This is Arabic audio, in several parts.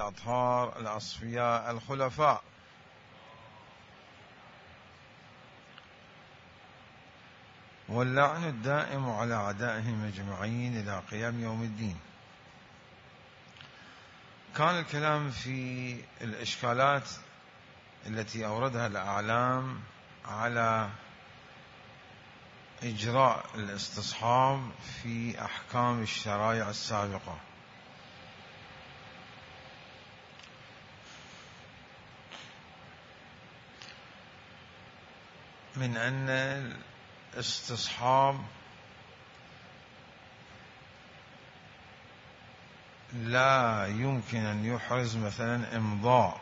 الأطهار الأصفياء الخلفاء، واللعن الدائم على أعدائهم أجمعين إلى قيام يوم الدين. كان الكلام في الإشكالات التي أوردها الأعلام على إجراء الاستصحاب في أحكام الشرائع السابقة، من أن الاستصحاب لا يمكن أن يحرز مثلا إمضاء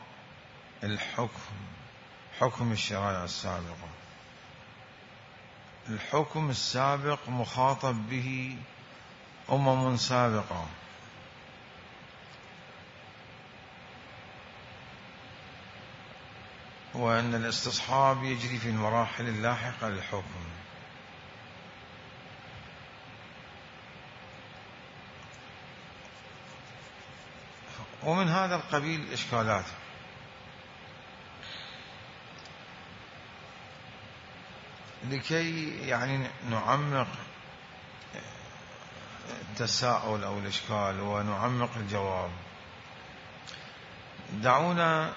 حكم الشرائع السابقة. الحكم السابق مخاطب به أمم سابقة، وأن الاستصحاب يجري في المراحل اللاحقة للحكم. ومن هذا القبيل إشكالات. لكي نعمق التساؤل أو الإشكال ونعمق الجواب، دعونا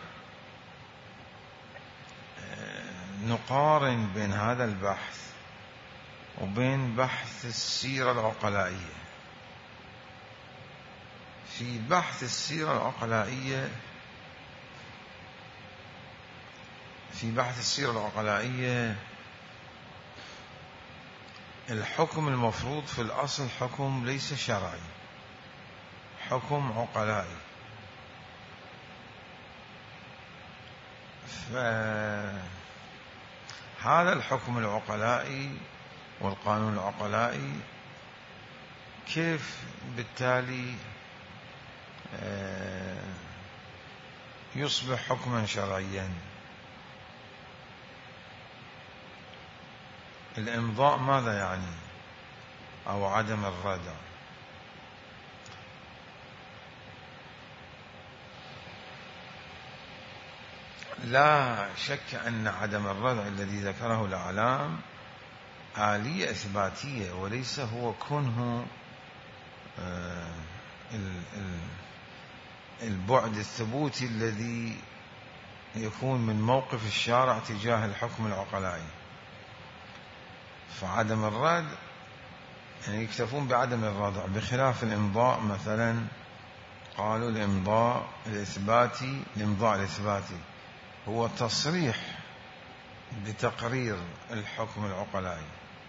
نقارن بين هذا البحث وبين بحث السيرة العقلائية. في بحث السيرة العقلائية الحكم المفروض في الأصل حكم ليس شرعي، حكم عقلائي. فهذا الحكم العقلائي والقانون العقلائي كيف بالتالي يصبح حكما شرعيا؟ الإمضاء ماذا يعني، أو عدم الردع؟ لا شك أن عدم الردع الذي ذكره الأعلام آلية إثباتية، وليس هو كنه البعد الثبوتي الذي يكون من موقف الشارع تجاه الحكم العقلائي. فعدم الردع يكتفون بعدم الردع، بخلاف الإمضاء مثلا. قالوا الإمضاء الإثباتي هو تصريح بتقرير الحكم العقلائي،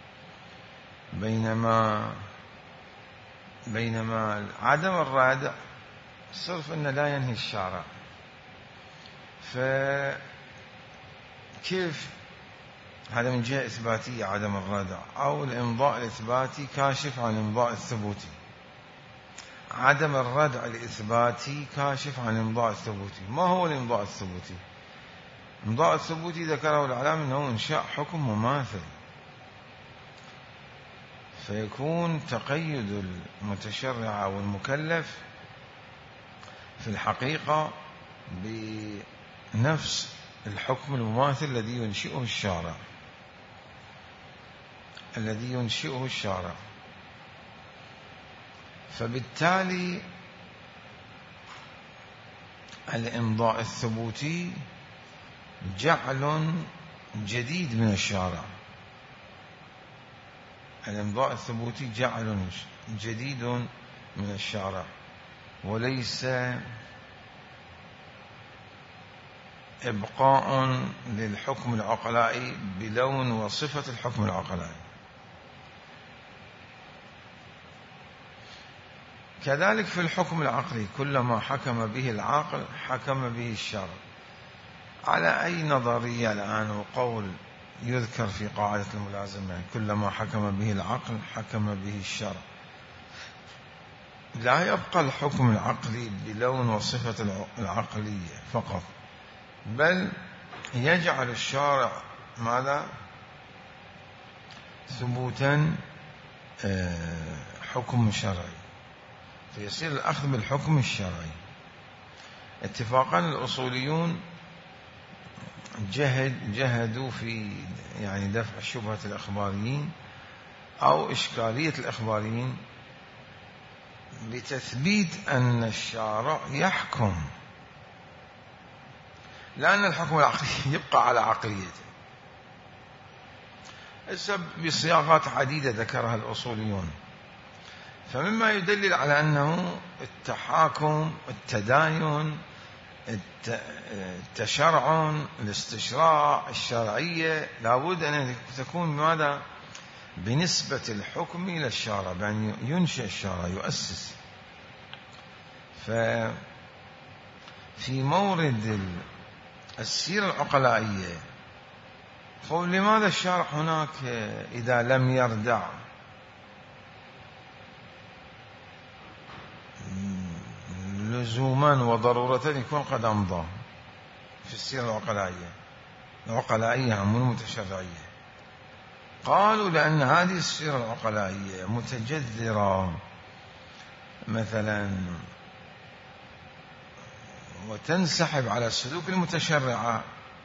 بينما عدم الردع صرف أنه لا ينهي الشارع. فكيف هذا من جهة إثباتية عدم الردع، أو الإمضاء الإثباتي كاشف عن الإمضاء الثبوتي، عدم الردع الإثباتي كاشف عن الإمضاء الثبوتي. ما هو الإمضاء الثبوتي؟ الإمضاء الثبوتي ذكره الإعلام أنه إنشاء حكم مماثل، فيكون تقيد المتشرع أو المكلف في الحقيقة بنفس الحكم المماثل الذي ينشئه الشارع. فبالتالي الإمضاء الثبوتي جعل جديد من الشارع، الإمضاء الثبوتي جعل جديد من الشارع، وليس إبقاء للحكم العقلائي بلون وصفة الحكم العقلائي. كذلك في الحكم العقلي، كلما حكم به العاقل حكم به الشرع. على أي نظرية الآن وقول يذكر في قاعدة الملازمة كلما حكم به العقل حكم به الشرع؟ لا يبقى الحكم العقلي بلون وصفة العقلية فقط، بل يجعل الشارع ماذا؟ ثبوتا حكم شرعي، فيصير الأخذ بالحكم الشرعي. اتفاقا الأصوليون جهدوا في يعني دفع شبهة الإخباريين أو إشكالية الإخباريين لتثبيت أن الشارع يحكم، لأن الحكم العقلي يبقى على عقليته بصياغات عديدة ذكرها الأصوليون. فمما يدلل على أنه التحاكم، التداين، التشرع، الاستشراع، الشرعية لابد أن تكون ماذا؟ بنسبة الحكم إلى الشارع، يعني ينشئ الشارع، يؤسس. ففي مورد السيرة العقلائية قول لماذا الشارع هناك إذا لم يردع لزوما وضرورة يكون قد أمضى في السيرة العقلائية عن المتشرعية؟ قالوا لأن هذه السيرة العقلائية متجذرة مثلا وتنسحب على السلوك المتشرعة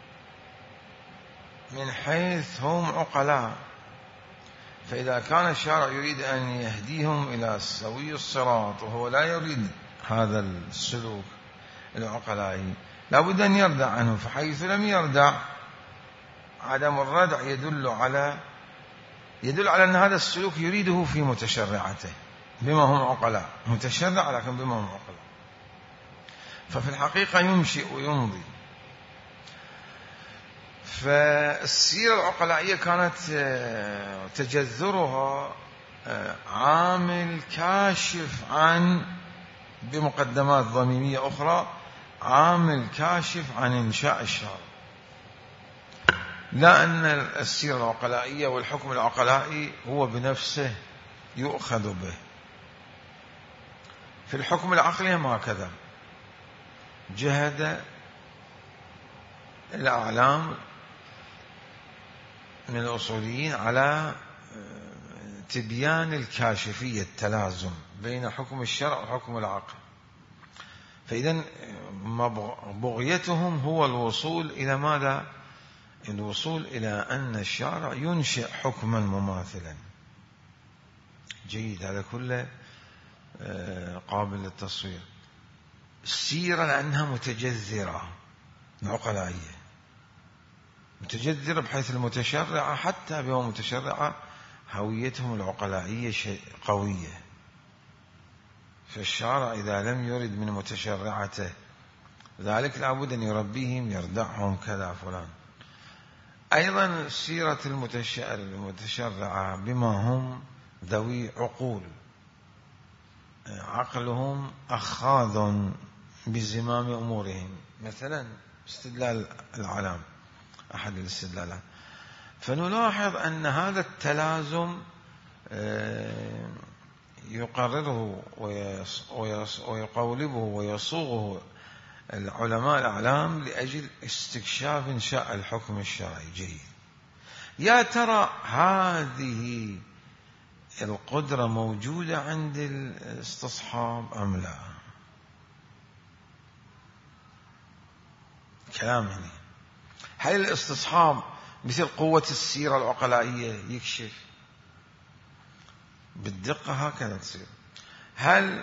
من حيث هم عقلاء، فإذا كان الشارع يريد أن يهديهم إلى سوي الصراط وهو لا يريد هذا السلوك العقلائي لابد أن يردع عنه، فحيث لم يردع عدم الردع يدل على أن هذا السلوك يريده في متشرعته بما هم عقلاء، متشرع لكن بما هم عقلاء. ففي الحقيقة ينشئ ويمضي. فالسيرة العقلائية كانت تجذرها عامل كاشف عن، بمقدمات ضميمية أخرى، عامل كاشف عن إنشاء الشارع، لا أن السيرة العقلائية والحكم العقلائي هو بنفسه يؤخذ به. في الحكم العقلي ما كذا، جهد الأعلام من الأصوليين على تبيان الكاشفية، التلازم بين حكم الشرع وحكم العقل. فإذن بغيتهم هو الوصول إلى ماذا؟ الوصول إلى أن الشارع ينشئ حكما مماثلا. جيد، هذا كله قابل للتصوير. السيرة لأنها متجذرة عقلائية، متجذرة بحيث المتشرعة حتى بهم متشرعة هويتهم العقلائية قوية، فالشارع إذا لم يرد من متشرعته ذلك لابد أن يربيهم، يردعهم كذا فلان. أيضا سيرة المتشرعة بما هم ذوي عقول، عقلهم أخاذ بزمام أمورهم، مثلا استدلال العلام أحد الاستدلالات. فنلاحظ أن هذا التلازم يقرره ويقولبه ويصوغه العلماء الأعلام لأجل استكشاف إنشاء الحكم الشرعي. جيد، يا ترى هذه القدرة موجودة عند الاستصحاب أم لا؟ كلام هنا، هل الاستصحاب مثل قوة السيرة العقلائية يكشف بالدقة هكذا تصير؟ هل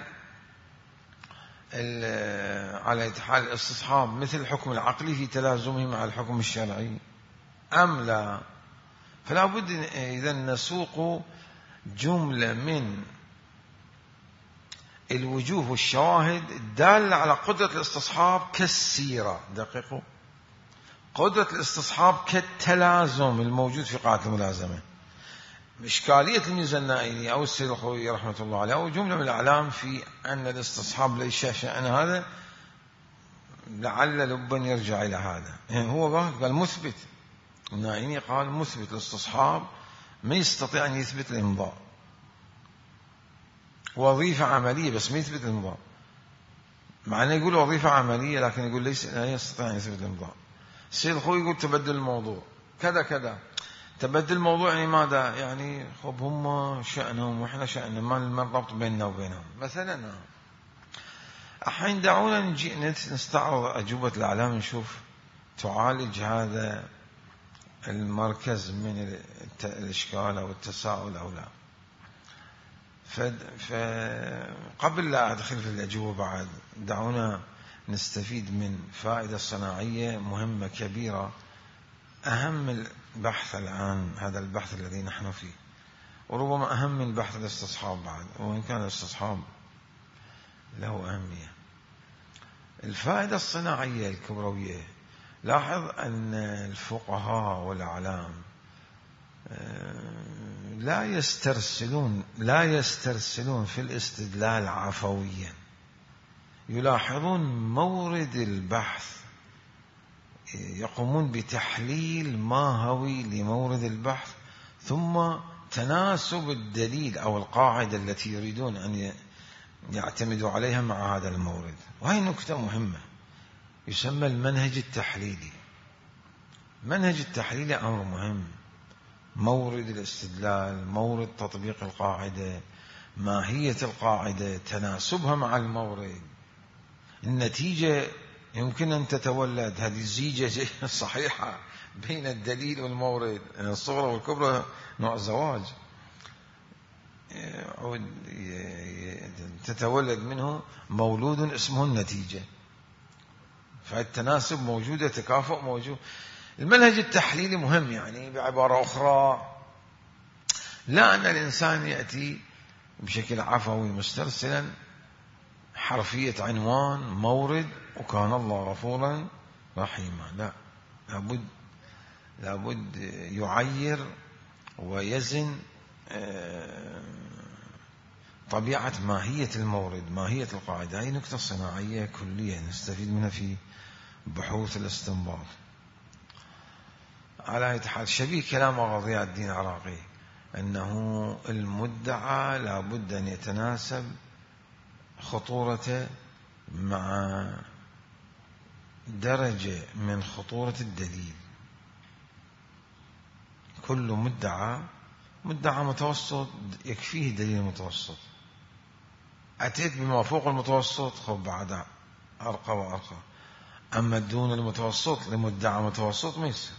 على حال الاستصحاب مثل الحكم العقلي في تلازمه مع الحكم الشرعي أم لا؟ فلا بد إذن نسوق جملة من الوجوه والشواهد الدالة على قدرة الاستصحاب كالسيرة. دقيقوا، قدرة الاستصحاب كالتلازم الموجود في قاعدة الملازمة. إشكالية الميزة النائيني أو السيد الخوئي رحمة الله عليه أو جملة من الأعلام في أن الاستصحاب ليس شأن هذا، لعل لبا يرجع إلى هذا. يعني هو قال مثبت، النائيني قال مثبت الاستصحاب ما يستطيع أن يثبت الإمضاء، وظيفة عملية بس ما يثبت الإمضاء. معناه يقول وظيفة عملية لكن يقول لا يستطيع أن يثبت الإمضاء. السيد الخوئي يقول تبدل الموضوع كذا كذا. تبدل الموضوع يعني ماذا؟ يعني خب هم شأنهم وإحنا شأننا، ما الربط بيننا وبينهم مثلا. الحين دعونا نجي نستعرض أجوبة الأعلام نشوف تعالج هذا المركز من الإشكال أو التساؤل أو لا. فقبل لا أدخل في الأجوبة بعد دعونا نستفيد من فائدة صناعية مهمة كبيرة، أهم البحث الآن هذا البحث الذي نحن فيه، وربما أهم من بحث الاستصحاب بعد، وإن كان الاستصحاب له أهمية. الفائدة الصناعية الكبروية. لاحظ أن الفقهاء والأعلام لا يسترسلون في الاستدلال عفويا، يلاحظون مورد البحث، يقومون بتحليل ماهوي لمورد البحث، ثم تناسب الدليل أو القاعدة التي يريدون أن يعتمدوا عليها مع هذا المورد. وهي نكتة مهمة، يسمى المنهج التحليلي. منهج التحليلي أمر مهم، مورد الاستدلال، مورد تطبيق القاعدة، ماهية القاعدة، تناسبها مع المورد، النتيجة يمكن أن تتولد، هذه الزيجة صحيحة بين الدليل والمورد، الصغرى والكبرى نوع زواج تتولد منه مولود اسمه النتيجة، فالتناسب موجود، التكافؤ موجود. المنهج التحليلي مهم، يعني بعبارة أخرى لا أن الإنسان يأتي بشكل عفوي مسترسلا، حرفية عنوان مورد وكان الله غفورا رحيما، لا، لابد يعير ويزن طبيعة ماهية المورد، ماهية القاعدة. هذه نكتة صناعية كلية نستفيد منها في بحوث الاستنباط. على أي حال شبيه كلام ضياء الدين العراقي أنه المدعى لابد أن يتناسب خطورته مع درجة من خطورة الدليل. كل مدعى متوسط يكفيه دليل متوسط، أتيت بما فوق المتوسط خب بعد أرقى وأرقى، أما دون المتوسط لمدعى متوسط ما يصير.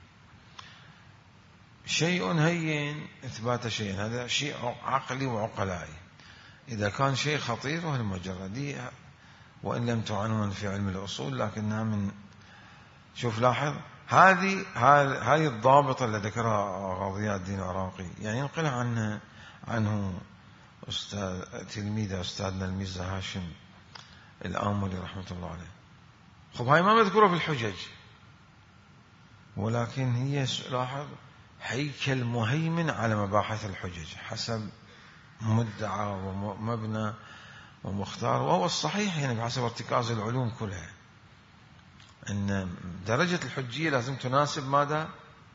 شيء هين إثبات شيء، هذا شيء عقلي وعقلائي. إذا كان شيء خطير وهي المجردية، وإن لم تعنون في علم الأصول لكنها من شوف لاحظ هذه الضابطة اللي ذكرها ضياء الدين العراقي، يعني ينقلها عنه تلميذه أستاذنا الميرزا هاشم الآملي رحمة الله عليه. خب هاي ما مذكورة في الحجج، ولكن هي لاحظ هيكل مهيمن على مباحث الحجج حسب مدعى ومبنى ومختار، وهو الصحيح يعني بحسب ارتكاز العلوم كلها، أن درجة الحجية لازم تناسب ماذا؟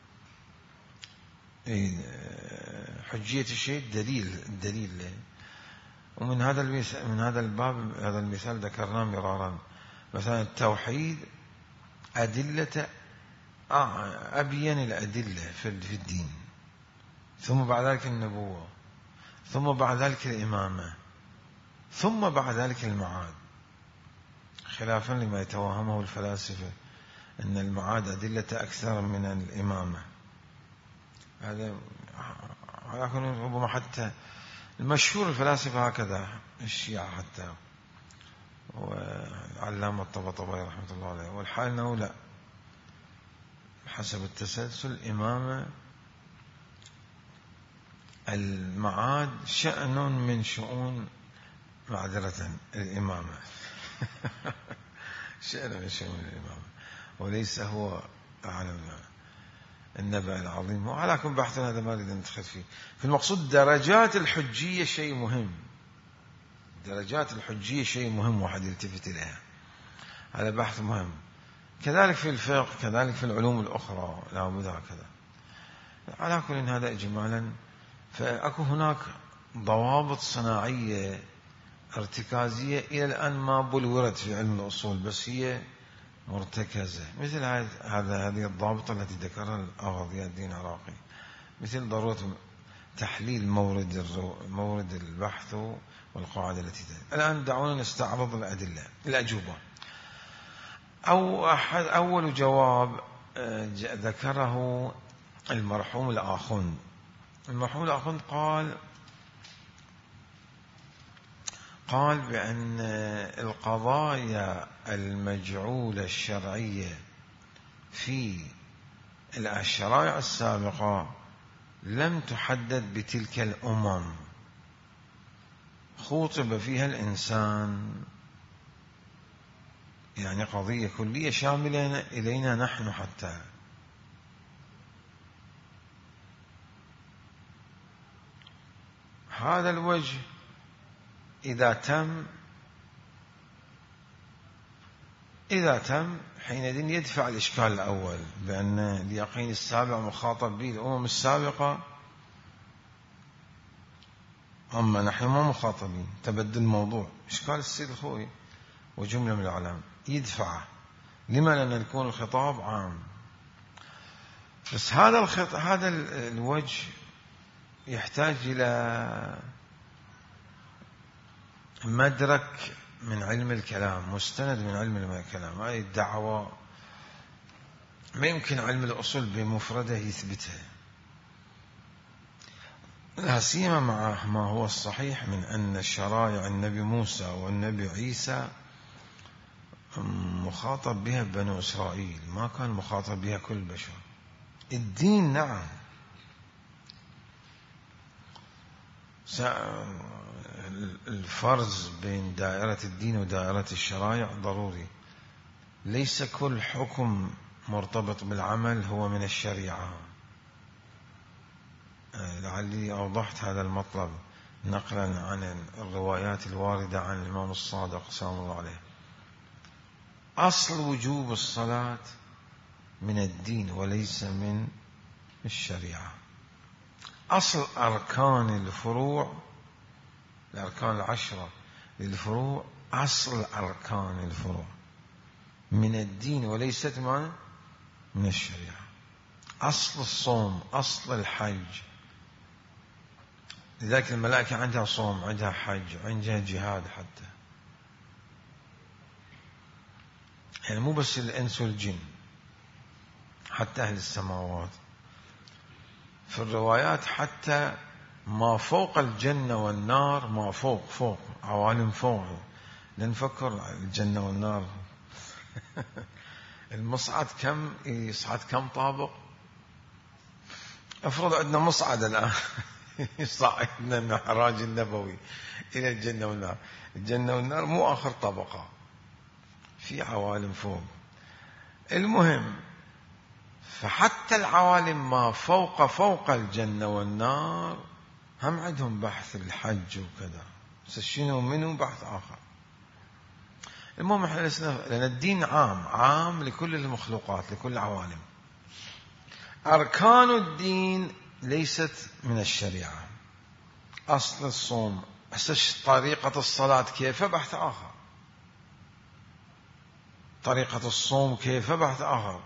حجية الشيء الدليل له. ومن هذا الباب هذا المثال ذكرناه مرارا، مثلا التوحيد أدلة أبين الأدلة في الدين، ثم بعد ذلك النبوة، ثم بعد ذلك الإمامة، ثم بعد ذلك المعاد، خلافا لما يتوهمه الفلاسفة أن المعاد أدلة أكثر من الإمامة. هذا ربما حتى المشهور الفلاسفة هكذا، الشيعة حتى وعلامة الطباطبائي رحمة الله عليه، والحال أنه لا، حسب التسلسل إمامة المعاد شأن من شؤون معذرة الإمامة شأن من شؤون الإمامة، وليس هو أعلم النبأ العظيم. وعلى كل بحث هذا ما نريد ندخل فيه. في المقصود درجات الحجية شيء مهم، درجات الحجية شيء مهم واحد يلتفت إليها، هذا بحث مهم. كذلك في الفقه، كذلك في العلوم الأخرى لا بد هكذا. على كل هذا إجمالا، فأكو هناك ضوابط صناعية ارتكازية إلى الآن ما بلورت في علم الأصول، بس هي مرتكزة، مثل هذه الضابطة التي ذكرها ضياء الدين العراقي، مثل ضرورة تحليل مورد البحث والقواعد التي تلي. الآن دعونا نستعرض الأجوبة. أول جواب ذكره المرحوم الآخوند. المرحوم الآخوند قال بأن القضايا المجعولة الشرعية في الشرائع السابقة لم تحدد بتلك الأمم، خوطب فيها الإنسان، يعني قضية كلية شاملة إلينا نحن حتى. هذا الوجه إذا تم حينئذ يدفع الإشكال الأول بأن اليقين السابع مخاطب به الأمم السابقة، أما نحن ما مخاطبين. تبدل الموضوع، إشكال السيد الخوئي وجملة من الأعلام يدفعه. لما؟ لأن يكون الخطاب عام. بس هذا الوجه يحتاج إلى مدرك من علم الكلام، مستند من علم الكلام. هذه الدعوة ما يمكن علم الأصول بمفرده يثبتها، لا سيما مع ما هو الصحيح من أن شرائع النبي موسى والنبي عيسى مخاطب بها بنو إسرائيل، ما كان مخاطب بها كل البشر. الدين نعم، الفرز بين دائرة الدين ودائرة الشرائع ضروري. ليس كل حكم مرتبط بالعمل هو من الشريعة. لعلي أوضحت هذا المطلب نقلا عن الروايات الواردة عن الإمام الصادق سلام الله عليه. أصل وجوب الصلاة من الدين وليس من الشريعة. أصل أركان الفروع، الأركان العشرة للفروع، أصل أركان الفروع من الدين وليست من الشريعة. أصل الصوم، أصل الحج. لذلك الملائكة عندها صوم، عندها حج، عندها جهاد حتى، يعني مو بس الإنس والجن، حتى أهل السماوات. في الروايات حتى ما فوق الجنة والنار، ما فوق عوالم فوق. لنفكر الجنة والنار المصعد كم يصعد، كم طابق؟ افرض عندنا مصعد الآن يصعدنا المعراج النبوي إلى الجنة والنار. الجنة والنار مو آخر طبقة، في عوالم فوق. المهم، فحتى العوالم ما فوق الجنة والنار هم عندهم بحث الحج وكذا، بس شنو منه بحث آخر. المهم احنا لأن الدين عام لكل المخلوقات، لكل العوالم. أركان الدين ليست من الشريعة. أصل الصوم، طريقة الصلاة كيف، بحث آخر. طريقة الصوم كيف، بحث آخر.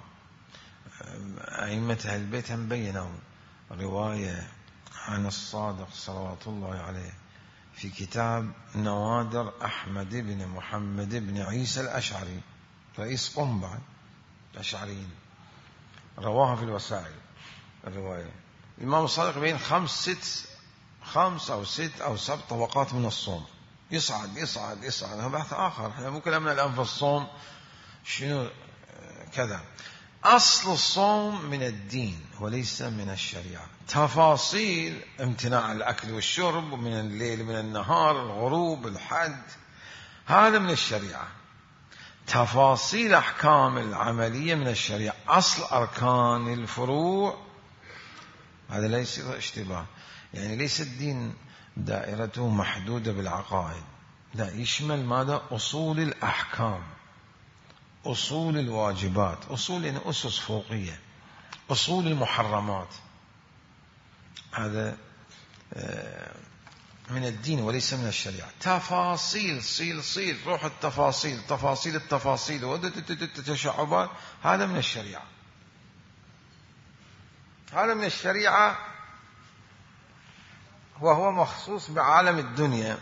أئمة أهل البيت هم بينوا رواية عن الصادق صلوات الله عليه في كتاب نوادر أحمد بن محمد بن عيسى الأشعري، رئيس قم بعد الأشعريين، رواها في الوسائل. الرواية الإمام الصادق بين 5 أو 6 أو 7 طبقات من الصوم، يصعد. هذا بحث آخر، احنا مو كلامنا الآن في الصوم شنو كذا. أصل الصوم من الدين وليس من الشريعة. تفاصيل امتناع الأكل والشرب من الليل من النهار، الغروب، الحد، هذا من الشريعة. تفاصيل أحكام العملية من الشريعة. أصل أركان الفروع هذا ليس اشتباه، يعني ليس الدين دائرته محدودة بالعقائد، لا، يشمل ماذا؟ أصول الأحكام، أصول الواجبات، أصول يعني أسس فوقية، أصول المحرمات. هذا من الدين وليس من الشريعة. تفاصيل صيل روح التفاصيل، تفاصيل التفاصيل والتشعبات، هذا من الشريعة. هذا من الشريعة وهو مخصوص بعالم الدنيا،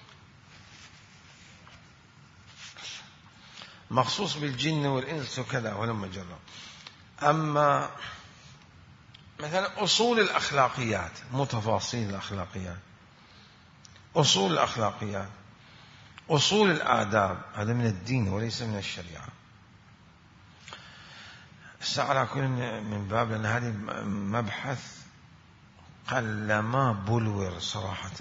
مخصوص بالجن والإنس وكذا ولما جرب. أما مثلا أصول الأخلاقيات، مو تفاصيل الأخلاقيات، أصول الأخلاقيات، أصول الآداب، هذا من الدين وليس من الشريعة. على كل من باب، لأن هذه مبحث قلما بلور صراحة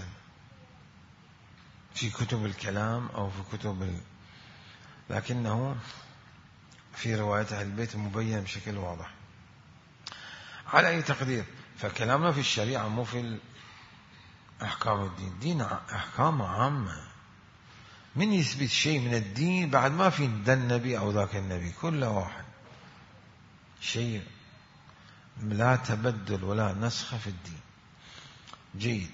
في كتب الكلام أو في كتب لكنه في رواية أهل البيت مبين بشكل واضح. على أي تقدير، فكلامنا في الشريعة مو في أحكام الدين. دين أحكام عامة، من يثبت شيء من الدين بعد ما في ذا النبي أو ذاك النبي، كل واحد شيء لا تبدل ولا نسخ في الدين. جيد.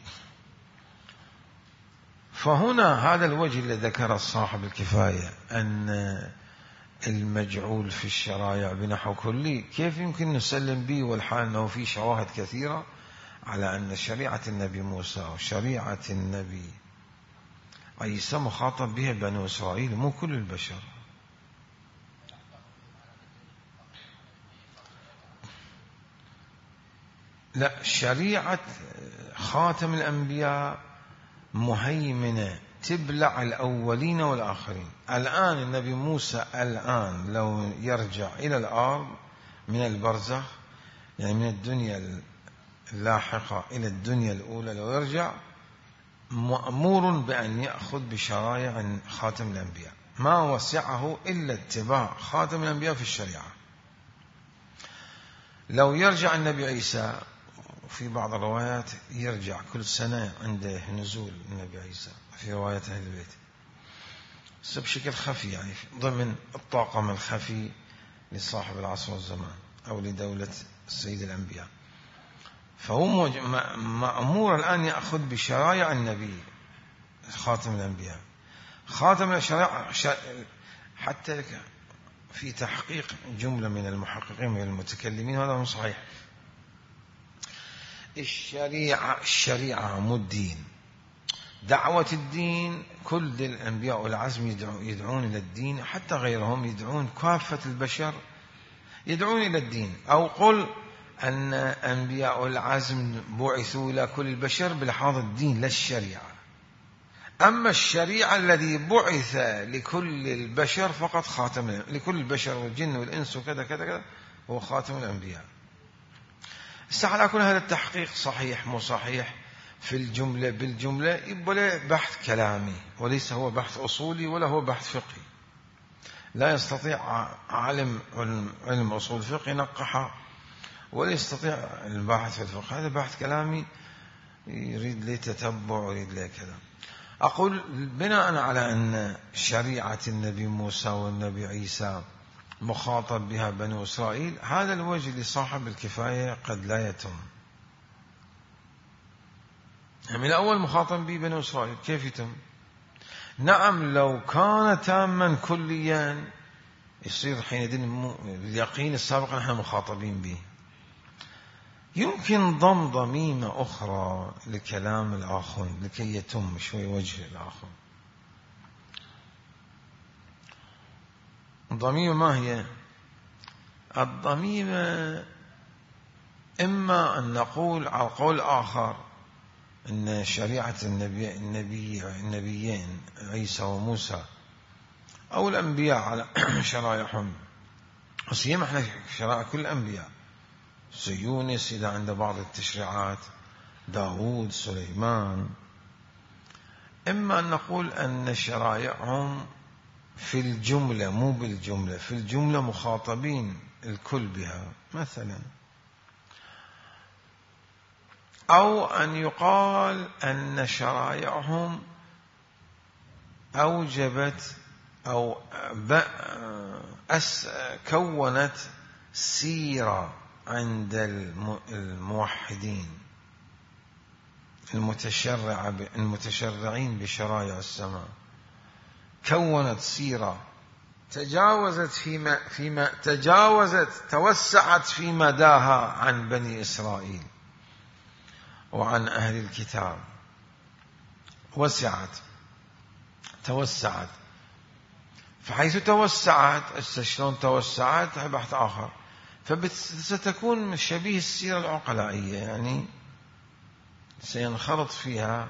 فهنا هذا الوجه الذي ذكر صاحب الكفاية، أن المجعول في الشرائع بنحو كلي، كيف يمكن نسلم به والحال أنه في شواهد كثيرة على أن شريعة النبي موسى وشريعة النبي عيسى مخاطب بها بنو إسرائيل مو كل البشر. لا، شريعة خاتم الأنبياء مهيمنة تبلع الأولين والآخرين. الآن النبي موسى الآن لو يرجع إلى الأرض من البرزخ، يعني من الدنيا اللاحقة إلى الدنيا الأولى، لو يرجع مأمور بأن يأخذ بشرائع خاتم الأنبياء، ما وسعه إلا اتباع خاتم الأنبياء في الشريعة. لو يرجع النبي عيسى، في بعض الروايات يرجع كل سنة عنده نزول النبي عيسى في رواية أهل البيت، بس بشكل خفي، يعني ضمن الطاقم الخفي لصاحب العصر والزمان أو لدولة سيد الأنبياء. فهو مأمور الآن يأخذ بشرائع النبي خاتم الأنبياء. خاتم الشرائع حتى في تحقيق جملة من المحققين من المتكلمين، هذا مو صحيح. الشريعة مو الدين. دعوة الدين، كل الأنبياء والعزم يدعون إلى الدين، حتى غيرهم يدعون، كافة البشر يدعون إلى الدين. أو قل أن أنبياء العزم بعثوا إلى كل البشر بلحاظ الدين لا الشريعة. أما الشريعة الذي بعث لكل البشر فقط خاتم، لكل البشر والجن والإنس وكذا كذا كذا، هو خاتم الأنبياء. على كل هذا التحقيق صحيح مو صحيح في الجملة بالجملة يبقى بحث كلامي، وليس هو بحث أصولي ولا هو بحث فقهي. لا يستطيع عالم علم أصول الفقه ينقحه، ولا يستطيع البحث في الفقه. هذا بحث كلامي يريد لي تتبع ويريد لي كذا. أقول بناء على أن شريعة النبي موسى والنبي عيسى مخاطب بها بنو إسرائيل، هذا الوجه لصاحب الكفاية قد لا يتم. من الأول مخاطب به بنو إسرائيل، كيف يتم؟ نعم لو كان تاما كليا يصير حينئذ اليقين السابق نحن مخاطبين به. يمكن ضم ضميمة أخرى لكلام الآخر لكي يتم شوي وجه الآخر. الضميمة ما هي؟ الضميمة إما أن نقول على قول آخر أن شريعة النبيين عيسى وموسى أو الأنبياء على شرائعهم، وسيما احنا شرائع كل الأنبياء، يونس إذا عند بعض التشريعات، داود، سليمان. إما أن نقول أن شرائعهم في الجملة مو بالجملة، في الجملة مخاطبين الكل بها مثلا، أو أن يقال أن شرائعهم أوجبت أو كونت سيرة عند الموحدين المتشرعين بشرائع السماء، كونت سيرة توسعت في مداها عن بني إسرائيل، وعن أهل الكتاب توسعت. فحيث توسعت، شلون توسعت بحث آخر، فستكون شبيه السيرة العقلائية، يعني سينخرط فيها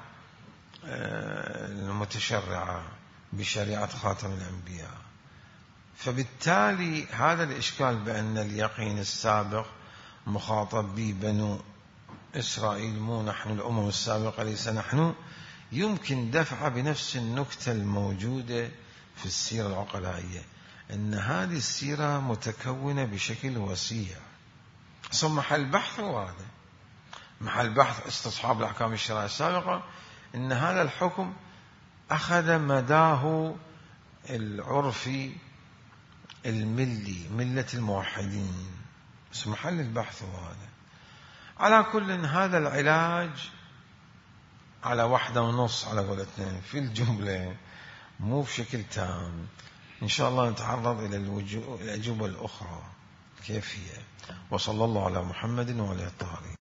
المتشرعة بشريعة خاتم الأنبياء. فبالتالي هذا الإشكال بأن اليقين السابق مخاطب به بنو إسرائيل، مو نحن الأمم السابقة ليس نحن، يمكن دفعه بنفس النكتة الموجودة في السيرة العقلائية، أن هذه السيرة متكونة بشكل وسيع. ثم محل بحث هو هذا، محل بحث استصحاب الأحكام الشرعية السابقة، أن هذا الحكم أخذ مداه العرفي الملي، ملة الموحدين، بس محل البحث هو هذا. على كل هذا العلاج على 1.5 على قولتنا في الجملة، مو بشكل تام. إن شاء الله نتعرض إلى الأجوبة الأخرى كيف هي. وصلى الله على محمد وعلى الطاهرين.